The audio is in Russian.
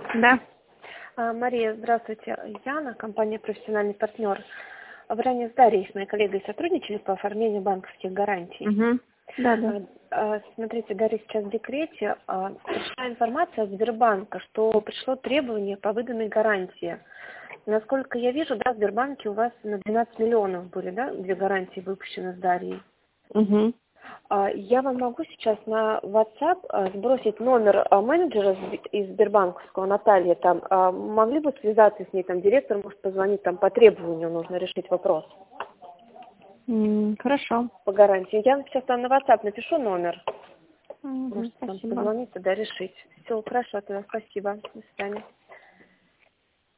Да. Мария, здравствуйте. Яна, компания «Профессиональный партнер». Вы ранее с Дарьей, с моей коллегой, сотрудничали по оформлению банковских гарантий. Угу. Да. Смотрите, Дарья сейчас в декрете. Пришла информация от Сбербанка, что пришло требование по выданной гарантии. Насколько я вижу, да, в Сбербанке у вас на 12 миллионов были, да, 2 гарантии выпущены с Дарьей. Угу. Я вам могу сейчас на WhatsApp сбросить номер менеджера из Сбербанковского, Натальи, там, могли бы связаться с ней, там, директор может позвонить, там, по требованию нужно решить вопрос. Хорошо. По гарантии. Я сейчас там на WhatsApp напишу номер. Угу, Может, там спасибо. позвонить, тогда решить. Все, хорошо, тогда спасибо. До свидания.